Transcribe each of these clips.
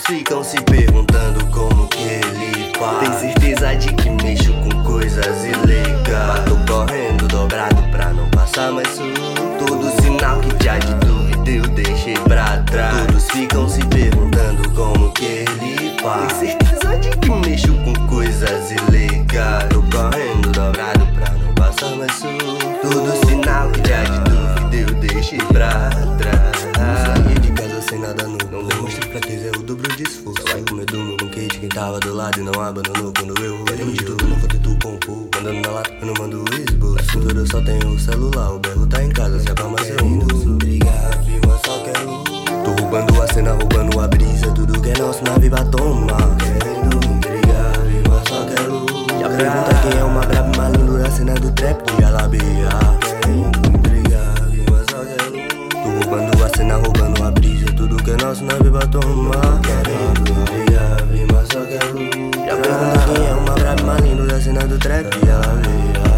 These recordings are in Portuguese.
ficam se perguntando como que ele faz. Tem certeza de que mexo com coisas ilegais. Tô correndo dobrado pra não passar mais susto. Todo sinal que já de dúvida eu deixei pra trás. Todos ficam se perguntando como que ele faz. Tem certeza de que mexo com coisas ilegais. Tô correndo dobrado pra não passar mais susto. Todo sinal que já de dúvida eu deixei pra trás. Saí de casa sem nada nu, não demonstrei fraqueza, é o dobro de esforço. Só vai com medo no banquete, quem tava do lado e não abandonou quando eu rolei de tudo, não vou ter tu com o povo. Mandando na lata, eu não mando o esboço. Na cintura eu só tenho o celular, o berro tá em casa, se acalma seu indo. Brigar, firma, só quero. Tô roubando a cena, roubando a brisa, tudo que é nosso na viva toma. Querendo brigar, firma, só quero. Já pergunta quem é uma braba malandro da cena do trap de Alabia. Querendo brigar, firma, só quero. Tô roubando a cena, roubando a brisa, tudo que é nosso na viva toma. Querendo brigar, firma, só quero. Já pergunta quem é uma braba malandro da cena do trap de Alabia.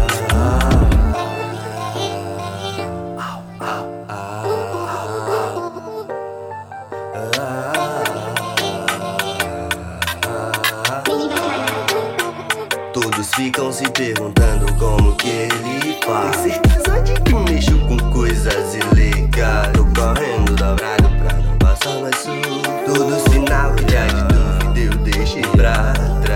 Todos ficam se perguntando como que ele faz. Tem certeza de que mexo com coisas ilegais. Tô correndo dobrado pra não passar mais susto. Todo sinal que já de dúvida eu deixei pra trás.